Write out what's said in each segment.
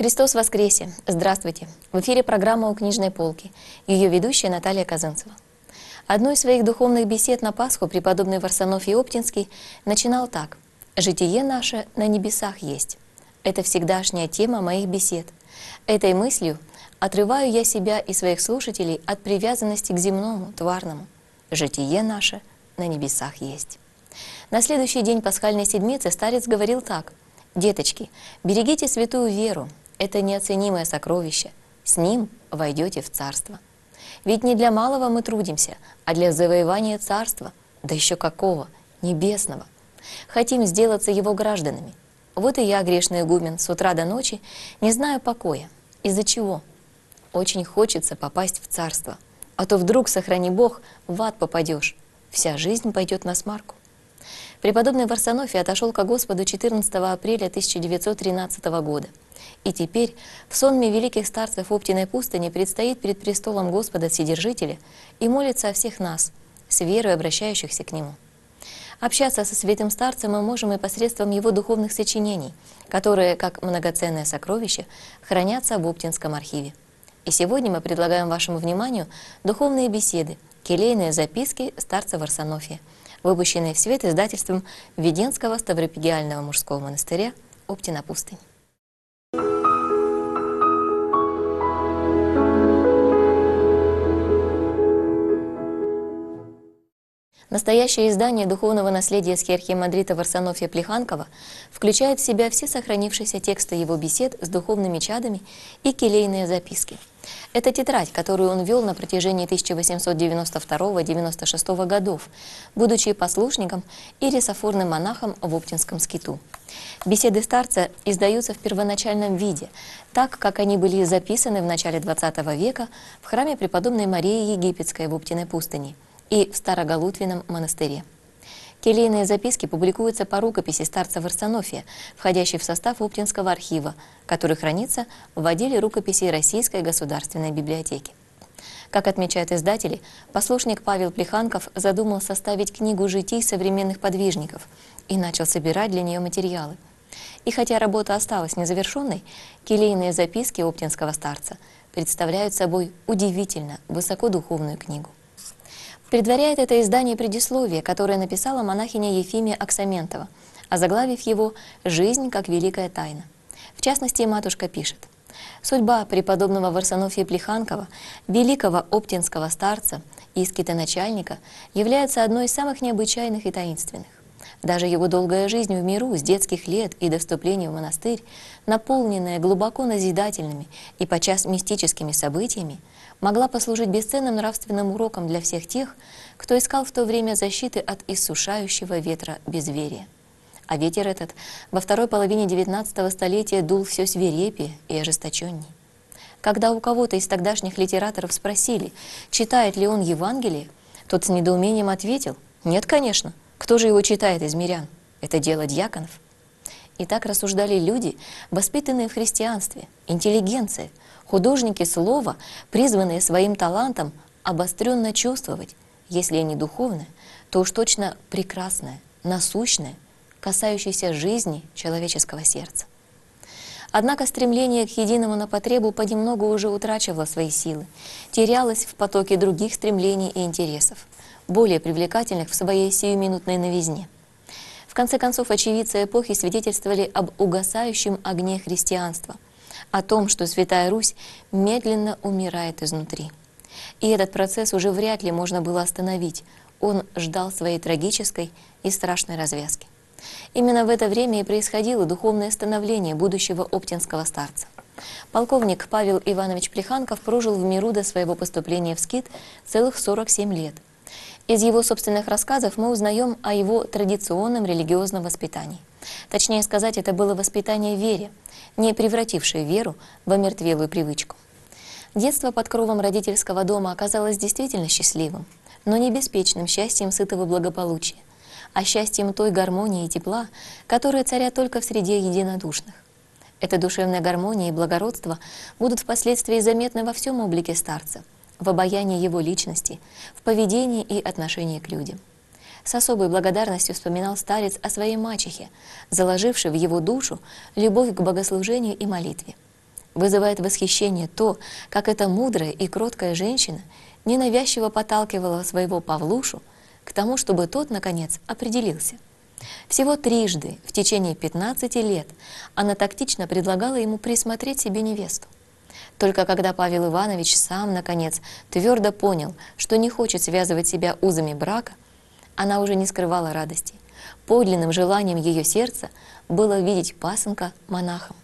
Христос воскресе! Здравствуйте! В эфире программа «У книжной полки». Ее ведущая Наталья Казанцева. Одну из своих духовных бесед на Пасху преподобный Варсонофий Оптинский начинал так. «Житие наше на небесах есть. Это всегдашняя тема моих бесед. Этой мыслью отрываю я себя и своих слушателей от привязанности к земному, тварному. Житие наше на небесах есть». На следующий день пасхальной седмицы старец говорил так. «Деточки, берегите святую веру. Это неоценимое сокровище. С ним войдете в царство. Ведь не для малого мы трудимся, а для завоевания царства, да еще какого, небесного. Хотим сделаться его гражданами. Вот и я, грешный игумен, с утра до ночи не знаю покоя. Из-за чего? Очень хочется попасть в царство. А то вдруг, сохрани Бог, в ад попадешь. Вся жизнь пойдет насмарку». Преподобный Варсонофий отошел ко Господу 14 апреля 1913 года. И теперь в сонме великих старцев Оптиной пустыни предстоит перед престолом Господа Вседержителя и молится о всех нас, с верой обращающихся к Нему. Общаться со святым старцем мы можем и посредством его духовных сочинений, которые, как многоценное сокровище, хранятся в Оптинском архиве. И сегодня мы предлагаем вашему вниманию духовные беседы, келейные записки старца Варсонофия, выпущенные в свет издательством Введенского Ставропигиального мужского монастыря Оптина пустынь. Настоящее издание духовного наследия схиархимандрита Варсонофия Плеханкова включает в себя все сохранившиеся тексты его бесед с духовными чадами и келейные записки. Это тетрадь, которую он вел на протяжении 1892-96 годов, будучи послушником и рисофорным монахом в Оптинском скиту. Беседы старца издаются в первоначальном виде, так как они были записаны в начале XX века в храме преподобной Марии Египетской в Оптиной пустыне и в Старогалутвином монастыре. Келейные записки публикуются по рукописи старца Варсонофия, входящей в состав Оптинского архива, который хранится в отделе рукописей Российской государственной библиотеки. Как отмечают издатели, послушник Павел Плеханков задумал составить книгу житий современных подвижников и начал собирать для нее материалы. И хотя работа осталась незавершенной, келейные записки оптинского старца представляют собой удивительно высокодуховную книгу. Предваряет это издание предисловие, которое написала монахиня Ефимия Аксаментова, озаглавив его «Жизнь как великая тайна». В частности, матушка пишет: «Судьба преподобного Варсонофия Плеханкова, великого оптинского старца и скитоначальника, является одной из самых необычайных и таинственных. Даже его долгая жизнь в миру с детских лет и до вступления в монастырь, наполненная глубоко назидательными и подчас мистическими событиями, могла послужить бесценным нравственным уроком для всех тех, кто искал в то время защиты от иссушающего ветра безверия. А ветер этот во второй половине XIX столетия дул все свирепее и ожесточенней. Когда у кого-то из тогдашних литераторов спросили, читает ли он Евангелие, тот с недоумением ответил: «Нет, конечно. Кто же его читает из мирян? Это дело дьяконов». И так рассуждали люди, воспитанные в христианстве, интеллигенция, художники слова, призванные своим талантом обостренно чувствовать, если и не духовное, то уж точно прекрасное, насущное, касающееся жизни человеческого сердца. Однако стремление к единому на потребу понемногу уже утрачивало свои силы, терялось в потоке других стремлений и интересов, более привлекательных в своей сиюминутной новизне. В конце концов, очевидцы эпохи свидетельствовали об угасающем огне христианства, о том, что Святая Русь медленно умирает изнутри. И этот процесс уже вряд ли можно было остановить, он ждал своей трагической и страшной развязки. Именно в это время и происходило духовное становление будущего оптинского старца. Полковник Павел Иванович Плеханков прожил в миру до своего поступления в скит целых 47 лет. Из его собственных рассказов мы узнаем о его традиционном религиозном воспитании. Точнее сказать, это было воспитание в вере, не превратившее веру в омертвелую привычку. Детство под кровом родительского дома оказалось действительно счастливым, но не беспечным счастьем сытого благополучия, а счастьем той гармонии и тепла, которые царят только в среде единодушных. Эта душевная гармония и благородство будут впоследствии заметны во всем облике старца, в обаянии его личности, в поведении и отношении к людям. С особой благодарностью вспоминал старец о своей мачехе, заложившей в его душу любовь к богослужению и молитве. Вызывает восхищение то, как эта мудрая и кроткая женщина ненавязчиво подталкивала своего Павлушу к тому, чтобы тот, наконец, определился. Всего трижды в течение 15 лет она тактично предлагала ему присмотреть себе невесту. Только когда Павел Иванович сам, наконец, твердо понял, что не хочет связывать себя узами брака, она уже не скрывала радости. Подлинным желанием ее сердца было видеть пасынка монахом.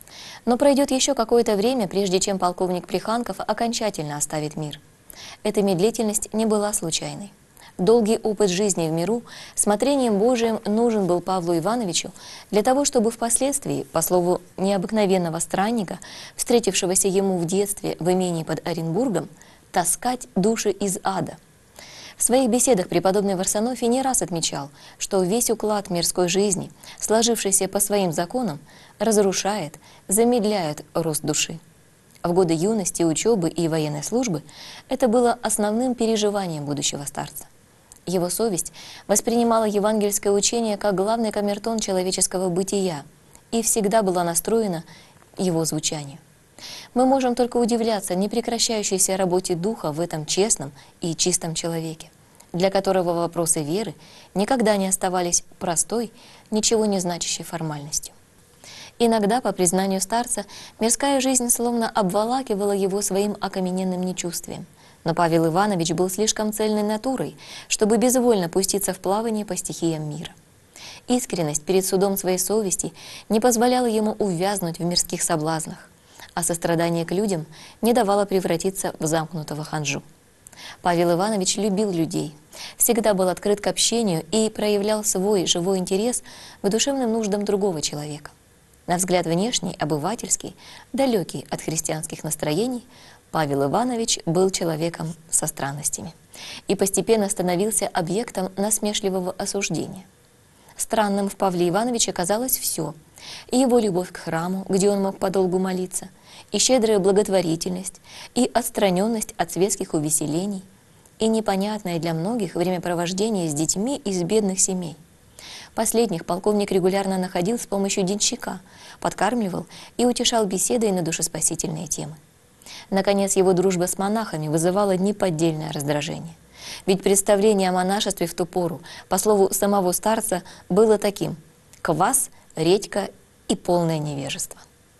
Но пройдет еще какое-то время, прежде чем полковник Плеханков окончательно оставит мир. Эта медлительность не была случайной. Долгий опыт жизни в миру смотрением Божиим нужен был Павлу Ивановичу для того, чтобы впоследствии, по слову необыкновенного странника, встретившегося ему в детстве в имении под Оренбургом, таскать души из ада. В своих беседах преподобный Варсонофий не раз отмечал, что весь уклад мирской жизни, сложившийся по своим законам, разрушает, замедляет рост души. В годы юности, учебы и военной службы это было основным переживанием будущего старца. Его совесть воспринимала евангельское учение как главный камертон человеческого бытия и всегда была настроена его звучанию. Мы можем только удивляться непрекращающейся работе Духа в этом честном и чистом человеке, для которого вопросы веры никогда не оставались простой, ничего не значащей формальностью. Иногда, по признанию старца, мирская жизнь словно обволакивала его своим окамененным нечувствием. Но Павел Иванович был слишком цельной натурой, чтобы безвольно пуститься в плавание по стихиям мира. Искренность перед судом своей совести не позволяла ему увязнуть в мирских соблазнах, а сострадание к людям не давало превратиться в замкнутого ханжу. Павел Иванович любил людей, всегда был открыт к общению и проявлял свой живой интерес к душевным нуждам другого человека. На взгляд внешний, обывательский, далекий от христианских настроений, Павел Иванович был человеком со странностями и постепенно становился объектом насмешливого осуждения. Странным в Павле Ивановиче оказалось все: и его любовь к храму, где он мог подолгу молиться, и щедрая благотворительность, и отстраненность от светских увеселений, и непонятное для многих времяпровождение с детьми из бедных семей. Последних полковник регулярно находил с помощью денщика, подкармливал и утешал беседой на душеспасительные темы. Наконец, его дружба с монахами вызывала неподдельное раздражение. Ведь представление о монашестве в ту пору, по слову самого старца, было таким: квас, редька и полное невежество.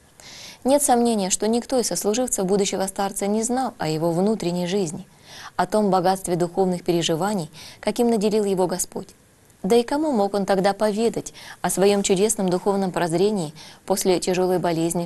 Нет сомнения, что никто из сослуживцев будущего старца не знал о его внутренней жизни, о том богатстве духовных переживаний, каким наделил его Господь. Да и кому мог он тогда поведать о своем чудесном духовном прозрении после тяжелой болезни в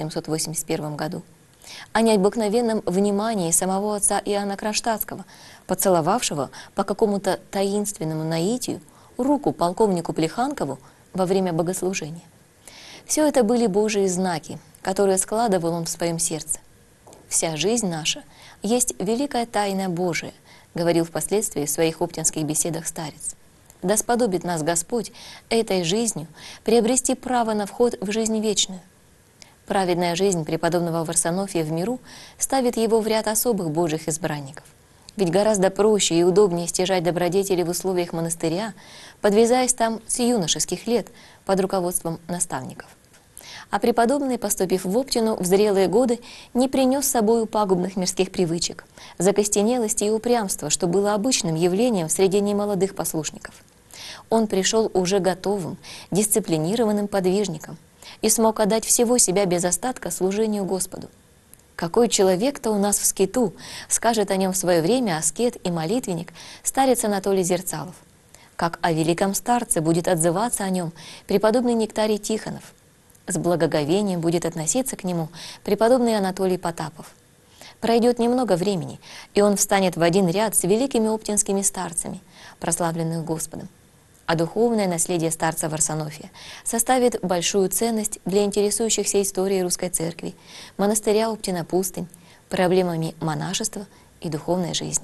1881 году? О необыкновенном внимании самого отца Иоанна Кронштадтского, поцеловавшего по какому-то таинственному наитию руку полковнику Плеханкову во время богослужения. Все это были Божьи знаки, которые складывал он в своем сердце. «Вся жизнь наша есть великая тайна Божия», говорил впоследствии в своих оптинских беседах старец. «Да сподобит нас Господь этой жизнью приобрести право на вход в жизнь вечную». Праведная жизнь преподобного Варсонофия в миру ставит его в ряд особых Божьих избранников. Ведь гораздо проще и удобнее стяжать добродетели в условиях монастыря, подвязаясь там с юношеских лет под руководством наставников. А преподобный, поступив в Оптину в зрелые годы, не принес с собою пагубных мирских привычек, закостенелости и упрямства, что было обычным явлением среди немолодых послушников. Он пришел уже готовым, дисциплинированным подвижником и смог отдать всего себя без остатка служению Господу. «Какой человек-то у нас в скиту», скажет о нем в свое время аскет и молитвенник старец Анатолий Зерцалов. Как о великом старце будет отзываться о нем преподобный Нектарий Тихонов. С благоговением будет относиться к нему преподобный Анатолий Потапов. Пройдет немного времени, и он встанет в один ряд с великими оптинскими старцами, прославленных Господом. А духовное наследие старца Варсонофия составит большую ценность для интересующихся историей русской церкви, монастыря Оптина-Пустынь, проблемами монашества и духовной жизни.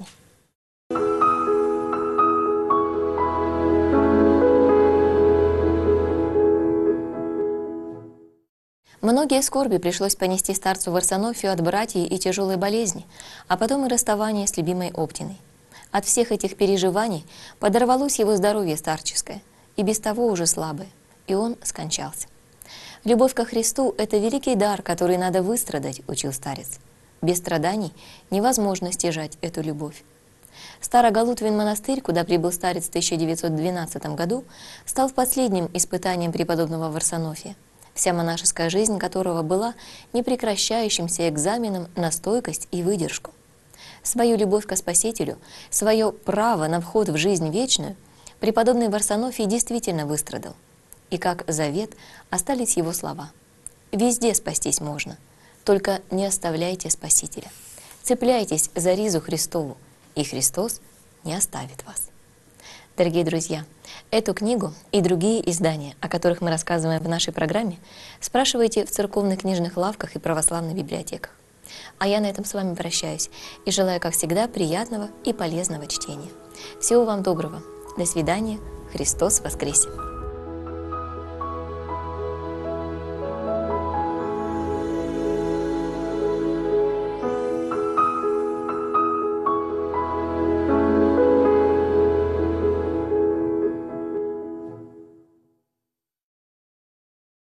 Многие скорби пришлось понести старцу Варсонофию от братьев и тяжелой болезни, а потом и расставание с любимой Оптиной. От всех этих переживаний подорвалось его здоровье старческое, и без того уже слабое, и он скончался. Любовь ко Христу – это великий дар, который надо выстрадать, учил старец. Без страданий невозможно стяжать эту любовь. Старогалутвин монастырь, куда прибыл старец в 1912 году, стал последним испытанием преподобного Варсонофия, вся монашеская жизнь которого была непрекращающимся экзаменом на стойкость и выдержку. Свою любовь ко Спасителю, свое право на вход в жизнь вечную преподобный Варсонофий действительно выстрадал. И как завет остались его слова: «Везде спастись можно, только не оставляйте Спасителя. Цепляйтесь за ризу Христову, и Христос не оставит вас». Дорогие друзья, эту книгу и другие издания, о которых мы рассказываем в нашей программе, спрашивайте в церковных книжных лавках и православных библиотеках. А я на этом с вами прощаюсь и желаю, как всегда, приятного и полезного чтения. Всего вам доброго. До свидания. Христос воскресе!